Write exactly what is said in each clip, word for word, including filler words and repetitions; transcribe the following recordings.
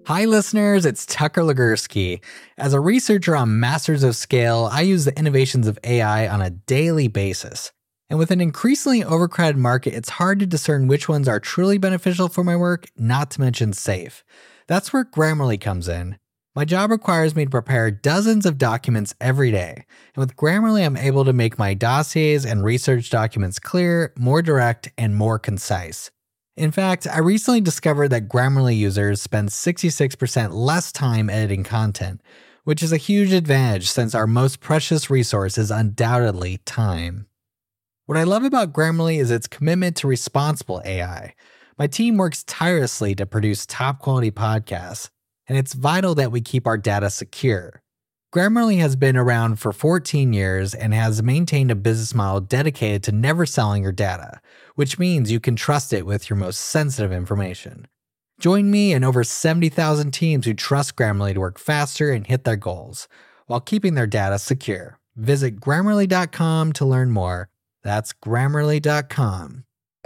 Hi listeners, it's Tucker Legursky. As a researcher on Masters of Scale, I use the innovations of A I on a daily basis. And with an increasingly overcrowded market, it's hard to discern which ones are truly beneficial for my work, not to mention safe. That's where Grammarly comes in. My job requires me to prepare dozens of documents every day. And with Grammarly, I'm able to make my dossiers and research documents clear, more direct, and more concise. In fact, I recently discovered that Grammarly users spend sixty-six percent less time editing content, which is a huge advantage since our most precious resource is undoubtedly time. What I love about Grammarly is its commitment to responsible A I. My team works tirelessly to produce top-quality podcasts, and it's vital that we keep our data secure. Grammarly has been around for fourteen years and has maintained a business model dedicated to never selling your data, which means you can trust it with your most sensitive information. Join me and over seventy thousand teams who trust Grammarly to work faster and hit their goals, while keeping their data secure. Visit Grammarly dot com to learn more. That's Grammarly dot com.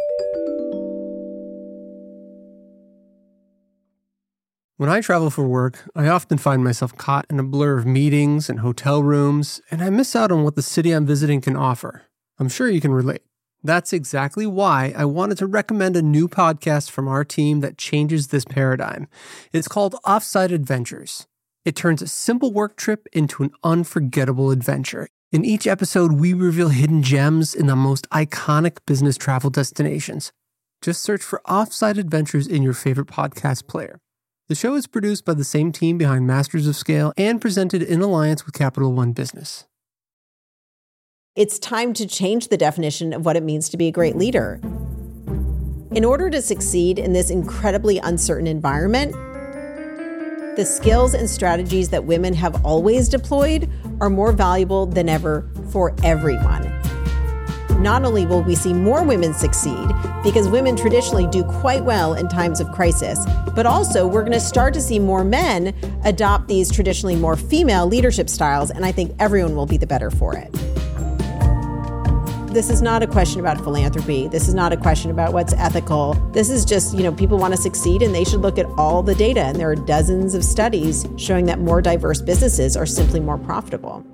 When I travel for work, I often find myself caught in a blur of meetings and hotel rooms, and I miss out on what the city I'm visiting can offer. I'm sure you can relate. That's exactly why I wanted to recommend a new podcast from our team that changes this paradigm. It's called Offsite Adventures. It turns a simple work trip into an unforgettable adventure. In each episode, we reveal hidden gems in the most iconic business travel destinations. Just search for Offsite Adventures in your favorite podcast player. The show is produced by the same team behind Masters of Scale and presented in alliance with Capital One Business. It's time to change the definition of what it means to be a great leader. In order to succeed in this incredibly uncertain environment, the skills and strategies that women have always deployed are more valuable than ever for everyone. Not only will we see more women succeed, because women traditionally do quite well in times of crisis, but also we're going to start to see more men adopt these traditionally more female leadership styles, and I think everyone will be the better for it. This is not a question about philanthropy. This is not a question about what's ethical. This is just, you know, people want to succeed and they should look at all the data. And there are dozens of studies showing that more diverse businesses are simply more profitable.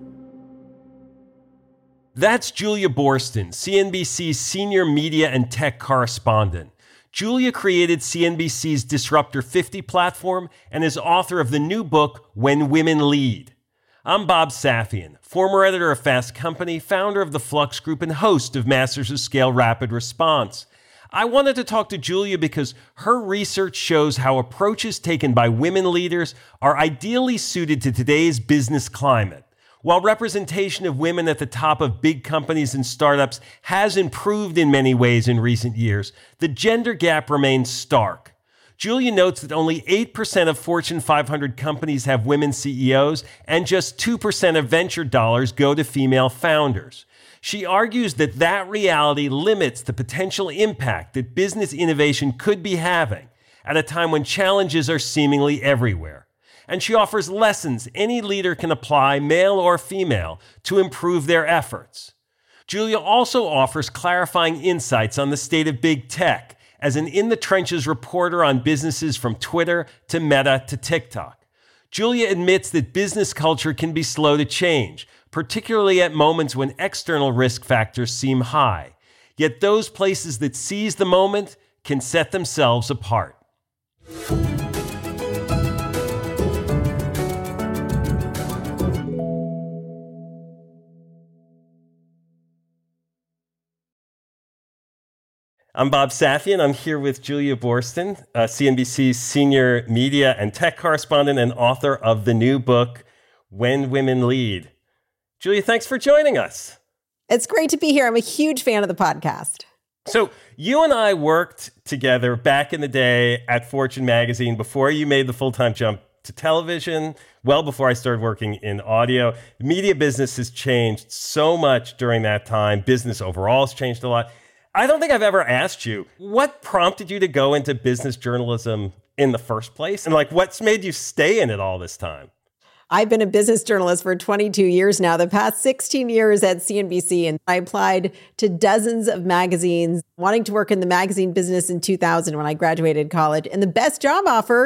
That's Julia Boorstin, C N B C's senior media and tech correspondent. Julia created C N B C's Disruptor fifty platform and is author of the new book, When Women Lead. I'm Bob Safian, former editor of Fast Company, founder of the Flux Group, and host of Masters of Scale Rapid Response. I wanted to talk to Julia because her research shows how approaches taken by women leaders are ideally suited to today's business climate. While representation of women at the top of big companies and startups has improved in many ways in recent years, the gender gap remains stark. Julia notes that only eight percent of Fortune five hundred companies have women C E Os, and just two percent of venture dollars go to female founders. She argues that that reality limits the potential impact that business innovation could be having at a time when challenges are seemingly everywhere. And she offers lessons any leader can apply, male or female, to improve their efforts. Julia also offers clarifying insights on the state of big tech as an in-the-trenches reporter on businesses from Twitter to Meta to TikTok. Julia admits that business culture can be slow to change, particularly at moments when external risk factors seem high. Yet those places that seize the moment can set themselves apart. I'm Bob Safian. I'm here with Julia Boorstin, uh, C N B C's senior media and tech correspondent and author of the new book, When Women Lead. Julia, thanks for joining us. It's great to be here. I'm a huge fan of the podcast. So you and I worked together back in the day at Fortune magazine before you made the full-time jump to television, well before I started working in audio. The media business has changed so much during that time. Business overall has changed a lot. I don't think I've ever asked you, what prompted you to go into business journalism in the first place? And like, what's made you stay in it all this time? I've been a business journalist for twenty-two years now, the past sixteen years at C N B C, and I applied to dozens of magazines, wanting to work in the magazine business in two thousand when I graduated college. And the best job offer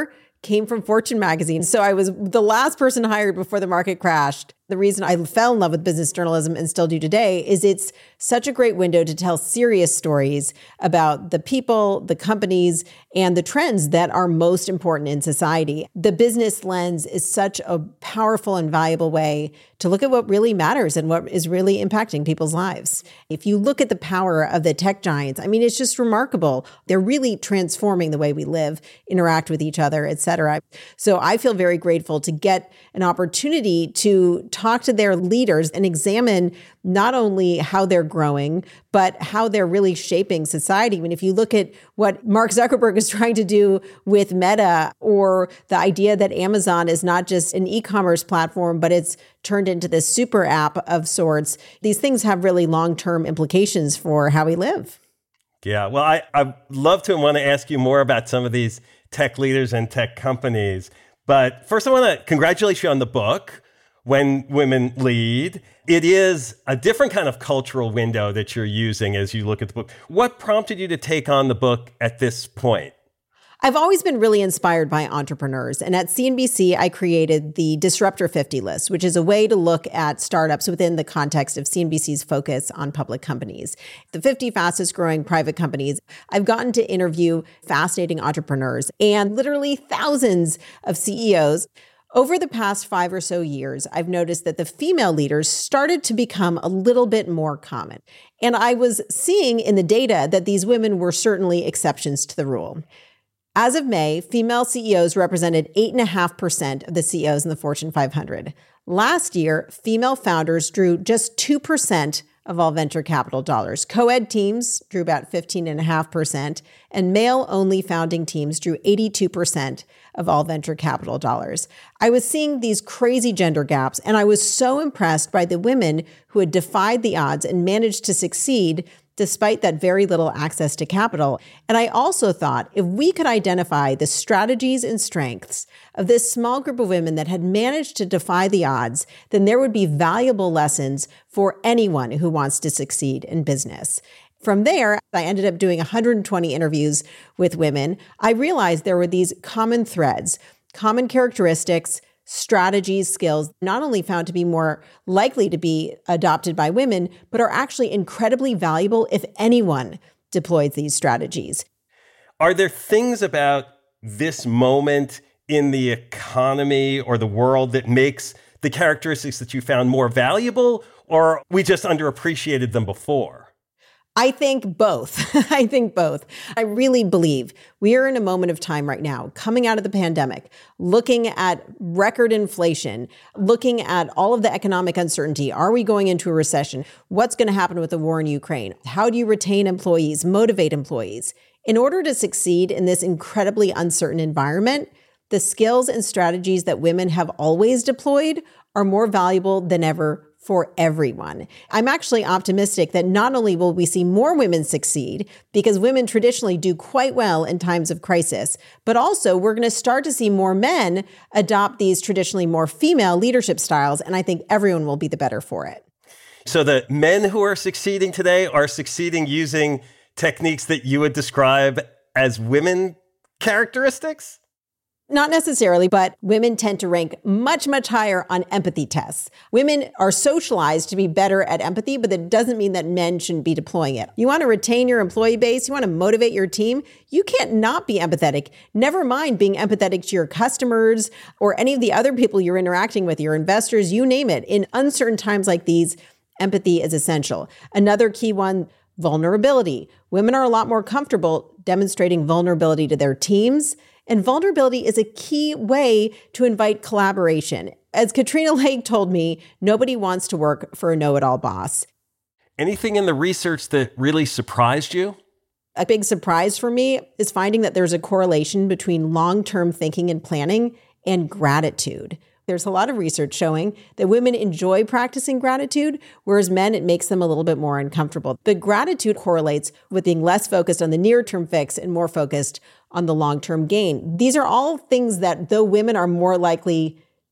came from Fortune magazine. So I was the last person hired before the market crashed. The reason I fell in love with business journalism and still do today is it's such a great window to tell serious stories about the people, the companies, and the trends that are most important in society. The business lens is such a powerful and valuable way to look at what really matters and what is really impacting people's lives. If you look at the power of the tech giants, I mean, it's just remarkable. They're really transforming the way we live, interact with each other, et cetera. So I feel very grateful to get an opportunity to talk to their leaders and examine not only how they're growing, but how they're really shaping society. I mean, if you look at what Mark Zuckerberg is trying to do with Meta, or the idea that Amazon is not just an e-commerce platform, but it's turned into this super app of sorts, these things have really long-term implications for how we live. Yeah, well, I, I'd love to and want to ask you more about some of these tech leaders and tech companies. But first, I want to congratulate you on the book, When Women Lead. It is a different kind of cultural window that you're using as you look at the book. What prompted you to take on the book at this point? I've always been really inspired by entrepreneurs. And at C N B C, I created the Disruptor fifty list, which is a way to look at startups within the context of C N B C's focus on public companies. The fifty fastest growing private companies. I've gotten to interview fascinating entrepreneurs and literally thousands of C E Os. Over the past five or so years, I've noticed that the female leaders started to become a little bit more common. And I was seeing in the data that these women were certainly exceptions to the rule. As of May, female C E Os represented eight point five percent of the C E Os in the Fortune five hundred. Last year, female founders drew just two percent of all venture capital dollars. Co-ed teams drew about fifteen point five percent, and male-only founding teams drew eighty-two percent of all venture capital dollars. I was seeing these crazy gender gaps, and I was so impressed by the women who had defied the odds and managed to succeed despite that very little access to capital. And I also thought if we could identify the strategies and strengths of this small group of women that had managed to defy the odds, then there would be valuable lessons for anyone who wants to succeed in business. From there, I ended up doing one hundred twenty interviews with women. I realized there were these common threads, common characteristics, strategies, skills, not only found to be more likely to be adopted by women, but are actually incredibly valuable if anyone deploys these strategies. Are there things about this moment in the economy or the world that makes the characteristics that you found more valuable, or we just underappreciated them before? I think both. I think both. I really believe we are in a moment of time right now, coming out of the pandemic, looking at record inflation, looking at all of the economic uncertainty. Are we going into a recession? What's going to happen with the war in Ukraine? How do you retain employees, motivate employees? In order to succeed in this incredibly uncertain environment, the skills and strategies that women have always deployed are more valuable than ever for everyone. I'm actually optimistic that not only will we see more women succeed, because women traditionally do quite well in times of crisis, but also we're going to start to see more men adopt these traditionally more female leadership styles, and I think everyone will be the better for it. So the men who are succeeding today are succeeding using techniques that you would describe as women characteristics? Not necessarily, but women tend to rank much, much higher on empathy tests. Women are socialized to be better at empathy, but that doesn't mean that men shouldn't be deploying it. You want to retain your employee base, you want to motivate your team, you can't not be empathetic. Never mind being empathetic to your customers or any of the other people you're interacting with, your investors, you name it. In uncertain times like these, empathy is essential. Another key one, vulnerability. Women are a lot more comfortable demonstrating vulnerability to their teams. And vulnerability is a key way to invite collaboration. As Katrina Lake told me, nobody wants to work for a know-it-all boss. Anything in the research that really surprised you? A big surprise for me is finding that there's a correlation between long-term thinking and planning and gratitude. There's a lot of research showing that women enjoy practicing gratitude, whereas men, it makes them a little bit more uncomfortable. But gratitude correlates with being less focused on the near-term fix and more focused on the long-term gain. These are all things that, though women are more likely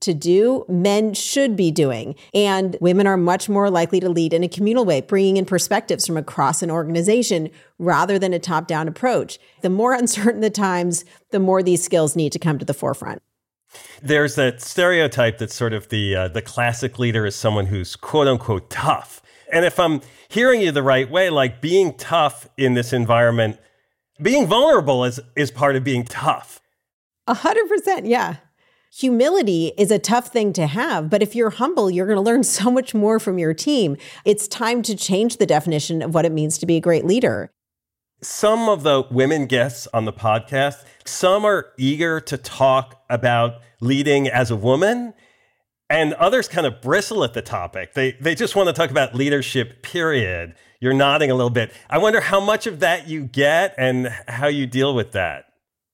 to do, men should be doing. And women are much more likely to lead in a communal way, bringing in perspectives from across an organization rather than a top-down approach. The more uncertain the times, the more these skills need to come to the forefront. There's that stereotype that sort of the uh, the classic leader is someone who's quote unquote tough. And if I'm hearing you the right way, like being tough in this environment, being vulnerable is, is part of being tough. A hundred percent, yeah. Humility is a tough thing to have, but if you're humble, you're going to learn so much more from your team. It's time to change the definition of what it means to be a great leader. Some of the women guests on the podcast, some are eager to talk about leading as a woman, and others kind of bristle at the topic. They they just want to talk about leadership, period. You're nodding a little bit. I wonder how much of that you get and how you deal with that.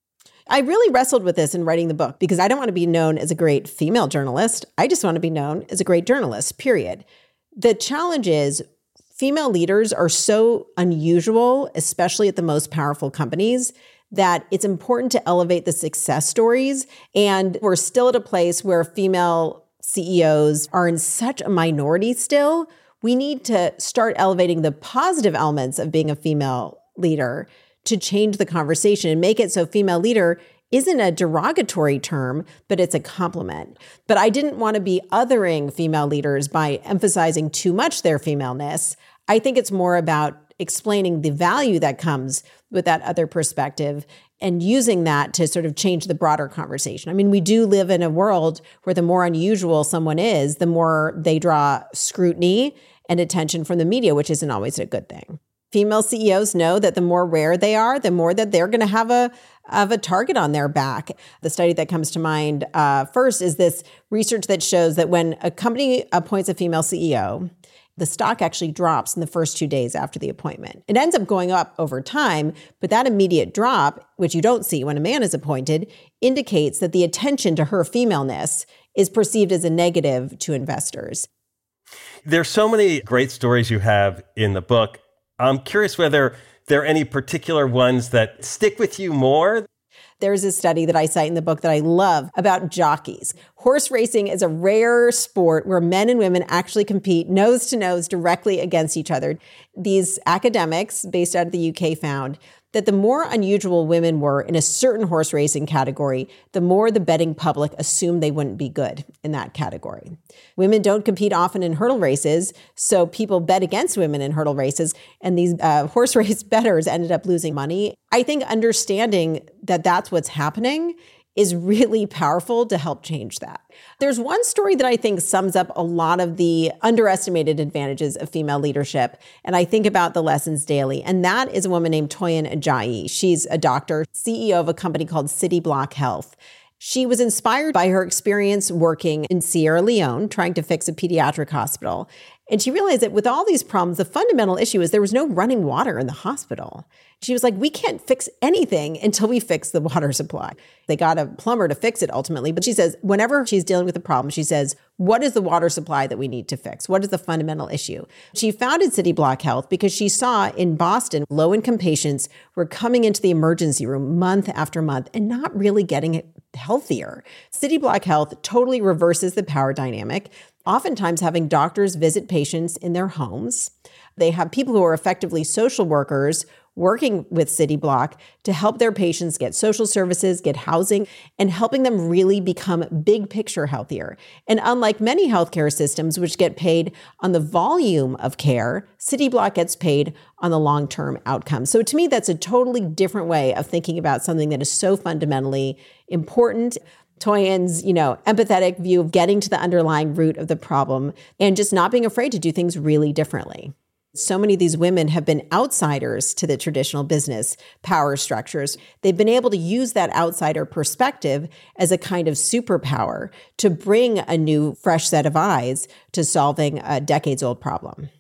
I really wrestled with this in writing the book because I don't want to be known as a great female journalist. I just want to be known as a great journalist, period. The challenge is female leaders are so unusual, especially at the most powerful companies, that it's important to elevate the success stories. And we're still at a place where female C E Os are in such a minority still. We need to start elevating the positive elements of being a female leader to change the conversation and make it so female leader isn't a derogatory term, but it's a compliment. But I didn't want to be othering female leaders by emphasizing too much their femaleness. I think it's more about explaining the value that comes with that other perspective and using that to sort of change the broader conversation. I mean, we do live in a world where the more unusual someone is, the more they draw scrutiny and attention from the media, which isn't always a good thing. Female C E Os know that the more rare they are, the more that they're going to have a of a target on their back. The study that comes to mind uh, first is this research that shows that when a company appoints a female C E O, the stock actually drops in the first two days after the appointment. It ends up going up over time, but that immediate drop, which you don't see when a man is appointed, indicates that the attention to her femaleness is perceived as a negative to investors. There's so many great stories you have in the book. I'm curious whether there are any particular ones that stick with you more. There's a study that I cite in the book that I love about jockeys. Horse racing is a rare sport where men and women actually compete nose to nose directly against each other. These academics based out of the U K found that the more unusual women were in a certain horse racing category, the more the betting public assumed they wouldn't be good in that category. Women don't compete often in hurdle races, so people bet against women in hurdle races, and these uh, horse race bettors ended up losing money. I think understanding that that's what's happening is really powerful to help change that. There's one story that I think sums up a lot of the underestimated advantages of female leadership, and I think about the lessons daily, and that is a woman named Toyin Ajayi. She's a doctor, C E O of a company called Cityblock Health. She was inspired by her experience working in Sierra Leone, trying to fix a pediatric hospital. And she realized that with all these problems, the fundamental issue is there was no running water in the hospital. She was like, we can't fix anything until we fix the water supply. They got a plumber to fix it ultimately. But she says, whenever she's dealing with a problem, she says, what is the water supply that we need to fix? What is the fundamental issue? She founded Cityblock Health because she saw in Boston, low-income patients were coming into the emergency room month after month and not really getting healthier. Cityblock Health totally reverses the power dynamic, oftentimes having doctors visit patients in their homes. They have people who are effectively social workers working with Cityblock to help their patients get social services, get housing, and helping them really become big picture healthier. And unlike many healthcare systems, which get paid on the volume of care, Cityblock gets paid on the long-term outcomes. So to me, that's a totally different way of thinking about something that is so fundamentally important. Toyin's, you know, empathetic view of getting to the underlying root of the problem and just not being afraid to do things really differently. So many of these women have been outsiders to the traditional business power structures. They've been able to use that outsider perspective as a kind of superpower to bring a new, fresh set of eyes to solving a decades-old problem.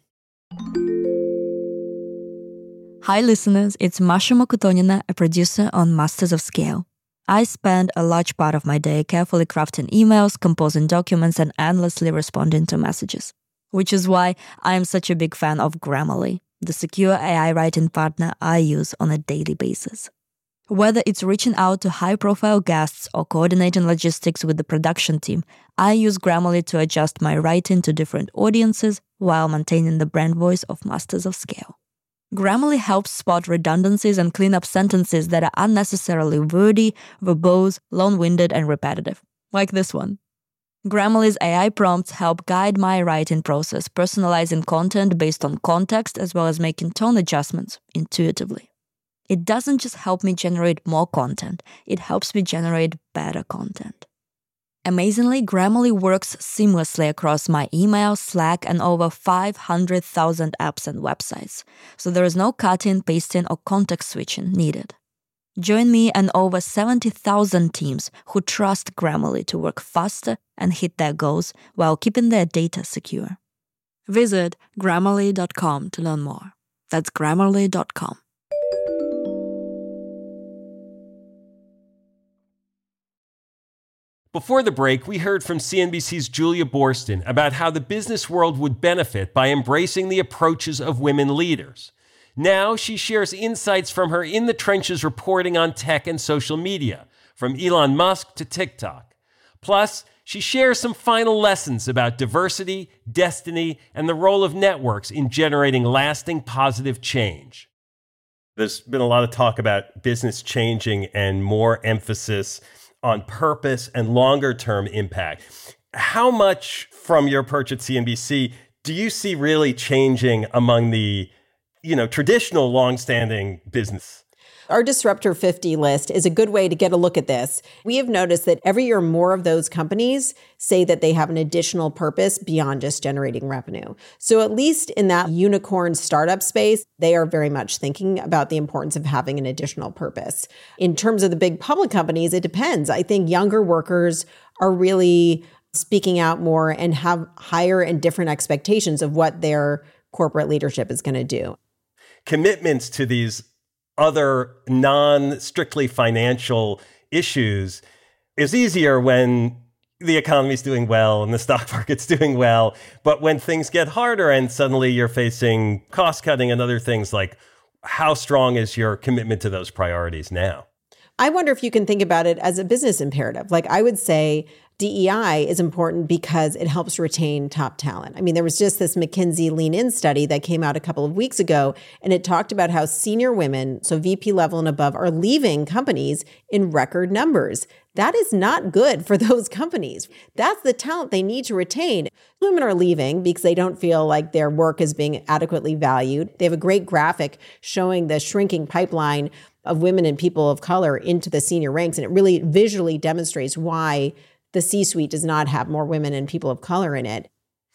Hi, listeners. It's Masha Mokotonina, a producer on Masters of Scale. I spend a large part of my day carefully crafting emails, composing documents, and endlessly responding to messages. Which is why I am such a big fan of Grammarly, the secure A I writing partner I use on a daily basis. Whether it's reaching out to high-profile guests or coordinating logistics with the production team, I use Grammarly to adjust my writing to different audiences while maintaining the brand voice of Masters of Scale. Grammarly helps spot redundancies and clean up sentences that are unnecessarily wordy, verbose, long-winded, and repetitive, like this one. Grammarly's A I prompts help guide my writing process, personalizing content based on context as well as making tone adjustments intuitively. It doesn't just help me generate more content, it helps me generate better content. Amazingly, Grammarly works seamlessly across my email, Slack, and over five hundred thousand apps and websites, so there is no cutting, pasting, or context switching needed. Join me and over seventy thousand teams who trust Grammarly to work faster and hit their goals while keeping their data secure. Visit Grammarly dot com to learn more. That's Grammarly dot com. Before the break, we heard from C N B C's Julia Boorstin about how the business world would benefit by embracing the approaches of women leaders. Now she shares insights from her in-the-trenches reporting on tech and social media, from Elon Musk to TikTok. Plus, she shares some final lessons about diversity, destiny, and the role of networks in generating lasting positive change. There's been a lot of talk about business changing and more emphasis on purpose and longer-term impact. How much from your perch at C N B C do you see really changing among the, you know, traditional long-standing business? Our Disruptor fifty list is a good way to get a look at this. We have noticed that every year more of those companies say that they have an additional purpose beyond just generating revenue. So at least in that unicorn startup space, they are very much thinking about the importance of having an additional purpose. In terms of the big public companies, it depends. I think younger workers are really speaking out more and have higher and different expectations of what their corporate leadership is going to do. Commitments to these other non-strictly financial issues is easier when the economy's doing well and the stock market's doing well. But when things get harder and suddenly you're facing cost cutting and other things, like how strong is your commitment to those priorities now? I wonder if you can think about it as a business imperative. Like I would say D E I is important because it helps retain top talent. I mean, there was just this McKinsey Lean In study that came out a couple of weeks ago, and it talked about how senior women, so V P level and above, are leaving companies in record numbers. That is not good for those companies. That's the talent they need to retain. Women are leaving because they don't feel like their work is being adequately valued. They have a great graphic showing the shrinking pipeline of women and people of color into the senior ranks, and it really visually demonstrates why the C-suite does not have more women and people of color in it.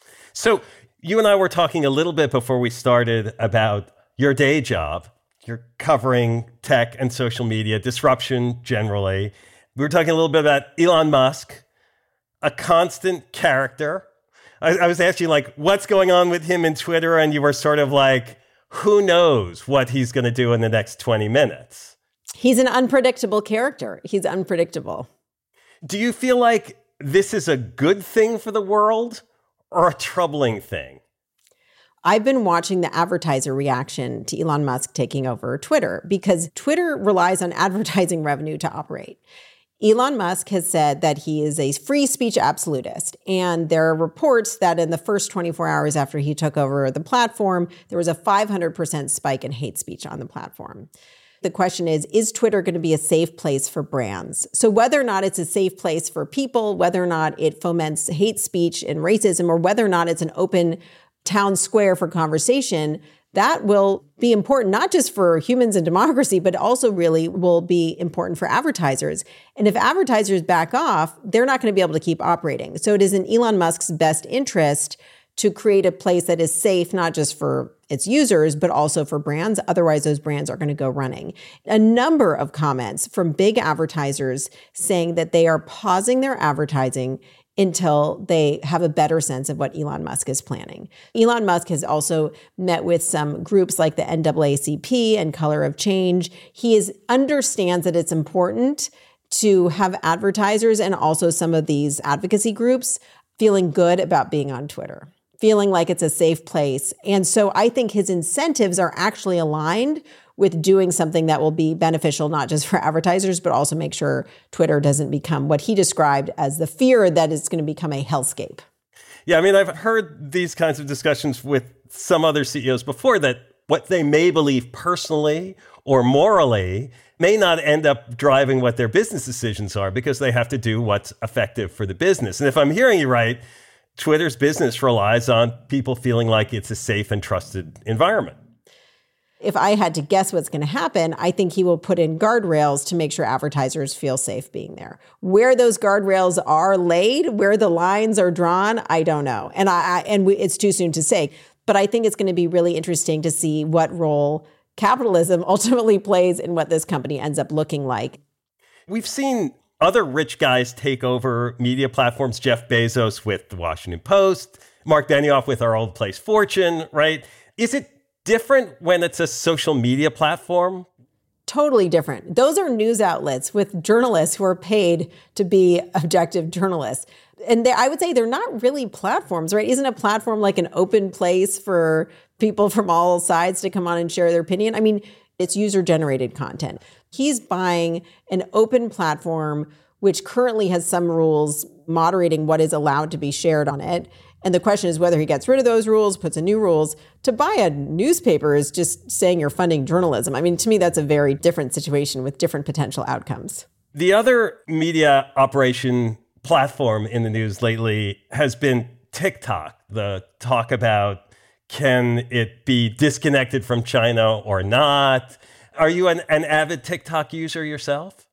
So you and I were talking a little bit before we started about your day job. You're covering tech and social media, disruption generally. We were talking a little bit about Elon Musk, a constant character. I, I was asking, like, what's going on with him in Twitter? And you were sort of like, who knows what he's going to do in the next twenty minutes? He's an unpredictable character. He's unpredictable. Do you feel like this is a good thing for the world or a troubling thing? I've been watching the advertiser reaction to Elon Musk taking over Twitter because Twitter relies on advertising revenue to operate. Elon Musk has said that he is a free speech absolutist. And there are reports that in the first twenty-four hours after he took over the platform, there was a five hundred percent spike in hate speech on the platform. The question is, is Twitter going to be a safe place for brands? So whether or not it's a safe place for people, whether or not it foments hate speech and racism, or whether or not it's an open town square for conversation, that will be important, not just for humans and democracy, but also really will be important for advertisers. And if advertisers back off, they're not going to be able to keep operating. So it is in Elon Musk's best interest to create a place that is safe, not just for its users, but also for brands. Otherwise, those brands are going to go running. A number of comments from big advertisers saying that they are pausing their advertising until they have a better sense of what Elon Musk is planning. Elon Musk has also met with some groups like the N double A C P and Color of Change. He is, understands that it's important to have advertisers and also some of these advocacy groups feeling good about being on Twitter, feeling like it's a safe place. And so I think his incentives are actually aligned with doing something that will be beneficial, not just for advertisers, but also make sure Twitter doesn't become what he described as the fear that it's going to become a hellscape. Yeah, I mean, I've heard these kinds of discussions with some other C E Os before, that what they may believe personally or morally may not end up driving what their business decisions are, because they have to do what's effective for the business. And if I'm hearing you right, Twitter's business relies on people feeling like it's a safe and trusted environment. If I had to guess what's going to happen, I think he will put in guardrails to make sure advertisers feel safe being there. Where those guardrails are laid, where the lines are drawn, I don't know. And I, I and we, it's too soon to say. But I think it's going to be really interesting to see what role capitalism ultimately plays in what this company ends up looking like. We've seen other rich guys take over media platforms, Jeff Bezos with the Washington Post, Mark Benioff with our old place Fortune, right? Is it different when it's a social media platform? Totally different. Those are news outlets with journalists who are paid to be objective journalists. And they, I would say they're not really platforms, right? Isn't a platform like an open place for people from all sides to come on and share their opinion? I mean, it's user-generated content. He's buying an open platform, which currently has some rules moderating what is allowed to be shared on it. And the question is whether he gets rid of those rules, puts in new rules. To buy a newspaper is just saying you're funding journalism. I mean, to me, that's a very different situation with different potential outcomes. The other media operation platform in the news lately has been TikTok. The talk about, can it be disconnected from China or not? Are you an, an avid TikTok user yourself?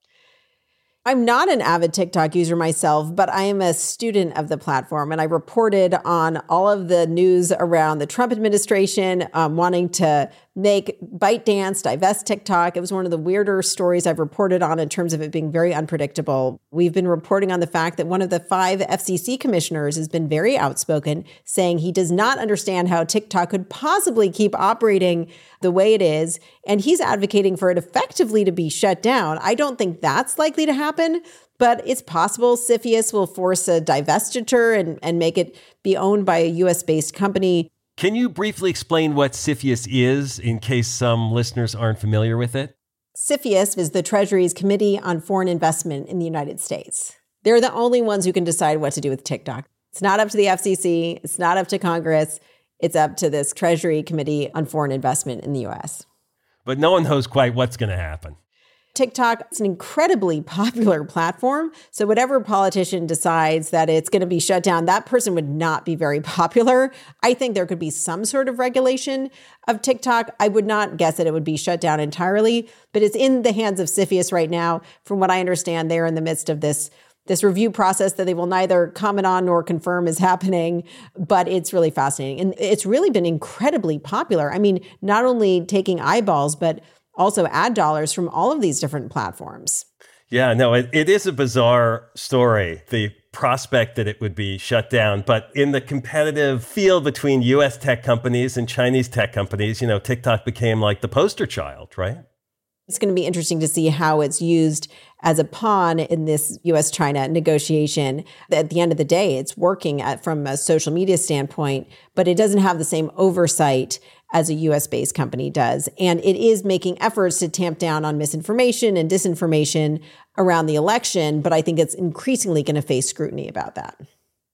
I'm not an avid TikTok user myself, but I am a student of the platform. And I reported on all of the news around the Trump administration um, wanting to make ByteDance divest TikTok. It was one of the weirder stories I've reported on in terms of it being very unpredictable. We've been reporting on the fact that one of the five F C C commissioners has been very outspoken, saying he does not understand how TikTok could possibly keep operating the way it is. And he's advocating for it effectively to be shut down. I don't think that's likely to happen, but it's possible CFIUS will force a divestiture and, and make it be owned by a U S-based company. Can you briefly explain what CFIUS is, in case some listeners aren't familiar with it? CFIUS is the Treasury's Committee on Foreign Investment in the United States. They're the only ones who can decide what to do with TikTok. It's not up to the F C C. It's not up to Congress. It's up to this Treasury Committee on Foreign Investment in the U S. But no one knows quite what's going to happen. TikTok is an incredibly popular platform. So whatever politician decides that it's going to be shut down, that person would not be very popular. I think there could be some sort of regulation of TikTok. I would not guess that it would be shut down entirely, but it's in the hands of CFIUS right now. From what I understand, they're in the midst of this this review process that they will neither comment on nor confirm is happening, but it's really fascinating. And it's really been incredibly popular. I mean, not only taking eyeballs, but also ad dollars from all of these different platforms. Yeah, no, it, it is a bizarre story, the prospect that it would be shut down. But in the competitive field between U S tech companies and Chinese tech companies, you know, TikTok became like the poster child, right? It's going to be interesting to see how it's used as a pawn in this U S China negotiation. At the end of the day, it's working at, from a social media standpoint, but it doesn't have the same oversight as a U S-based company does. And it is making efforts to tamp down on misinformation and disinformation around the election, but I think it's increasingly going to face scrutiny about that.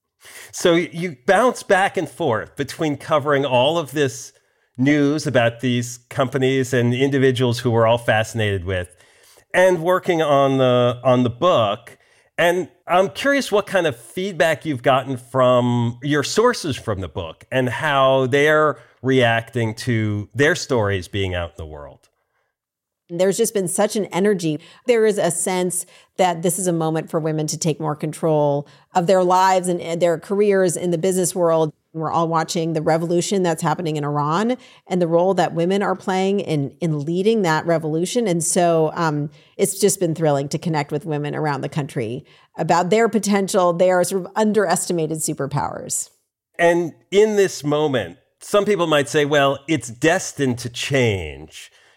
So you bounce back and forth between covering all of this news about these companies and individuals who we're all fascinated with, and working on the on the book. And I'm curious what kind of feedback you've gotten from your sources from the book and how they're reacting to their stories being out in the world. There's just been such an energy. There is a sense that this is a moment for women to take more control of their lives and their careers in the business world. We're all watching the revolution that's happening in Iran and the role that women are playing in, in leading that revolution. And so um, it's just been thrilling to connect with women around the country about their potential, their sort of underestimated superpowers. And in this moment, some people might say, well, it's destined to change.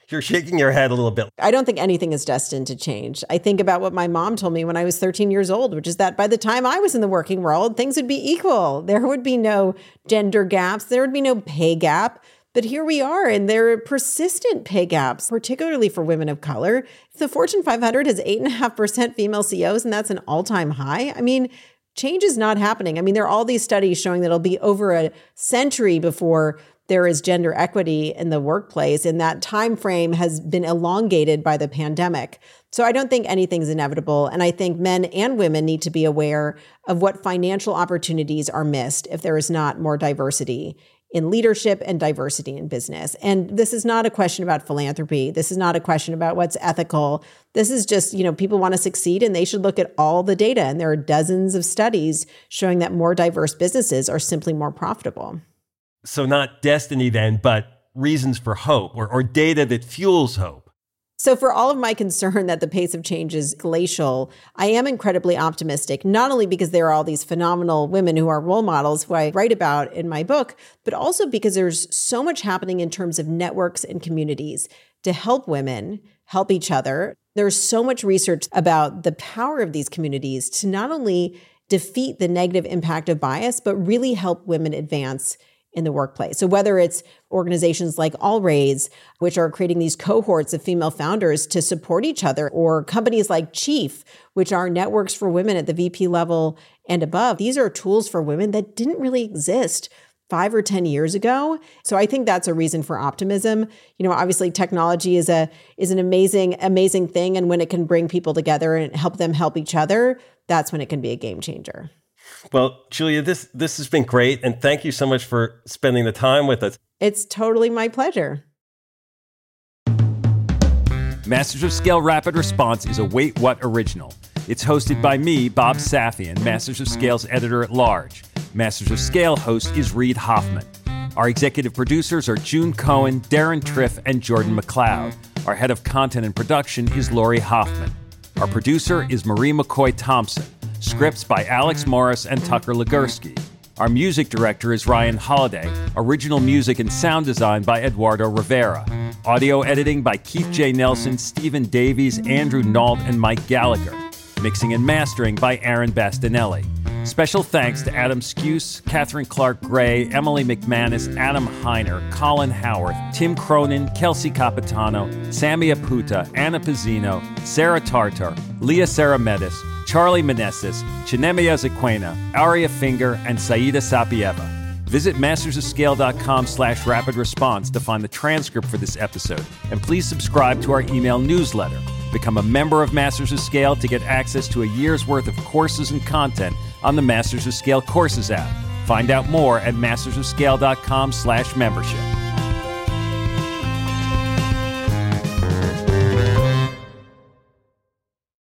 You're shaking your head a little bit. I don't think anything is destined to change. I think about what my mom told me when I was thirteen years old, which is that by the time I was in the working world, things would be equal. There would be no gender gaps. There would be no pay gap. But here we are, and there are persistent pay gaps, particularly for women of color. If the Fortune five hundred has eight point five percent female C E Os, and that's an all-time high, I mean, change is not happening. I mean, there are all these studies showing that it'll be over a century before there is gender equity in the workplace, and that time frame has been elongated by the pandemic. So I don't think anything's inevitable, and I think men and women need to be aware of what financial opportunities are missed if there is not more diversity in leadership and diversity in business. And this is not a question about philanthropy. This is not a question about what's ethical. This is just, you know, people want to succeed and they should look at all the data. And there are dozens of studies showing that more diverse businesses are simply more profitable. So not destiny then, but reasons for hope or, or data that fuels hope. So for all of my concern that the pace of change is glacial, I am incredibly optimistic, not only because there are all these phenomenal women who are role models who I write about in my book, but also because there's so much happening in terms of networks and communities to help women help each other. There's so much research about the power of these communities to not only defeat the negative impact of bias, but really help women advance in the workplace. So whether it's organizations like AllRaise, which are creating these cohorts of female founders to support each other, or companies like Chief, which are networks for women at the V P level and above, these are tools for women that didn't really exist five or ten years ago. So I think that's a reason for optimism. You know, obviously technology is a is an amazing, amazing thing. And when it can bring people together and help them help each other, that's when it can be a game changer. Well, Julia, this this has been great. And thank you so much for spending the time with us. It's totally my pleasure. Masters of Scale Rapid Response is a Wait What original. It's hosted by me, Bob Safian, Masters of Scale's editor-at-large. Masters of Scale host is Reid Hoffman. Our executive producers are June Cohen, Darren Triff, and Jordan McLeod. Our head of content and production is Lori Hoffman. Our producer is Marie McCoy Thompson. Scripts by Alex Morris and Tucker Legursky. Our music director is Ryan Holiday. Original music and sound design by Eduardo Rivera. Audio editing by Keith J. Nelson, Stephen Davies, Andrew Nault, and Mike Gallagher. Mixing and mastering by Aaron Bastinelli. Special thanks to Adam Skuse, Catherine Clark Gray, Emily McManus, Adam Heiner, Colin Howarth, Tim Cronin, Kelsey Capitano, Sammy Aputa, Anna Pizzino, Sarah Tartar, Leah Saramedis, Charlie Meneses, Chinemia Zequena, Aria Finger, and Saida Sapieva. Visit mastersofscale.com slash rapid response to find the transcript for this episode. And please subscribe to our email newsletter. Become a member of Masters of Scale to get access to a year's worth of courses and content on the Masters of Scale Courses app. Find out more at mastersofscale.com slash membership.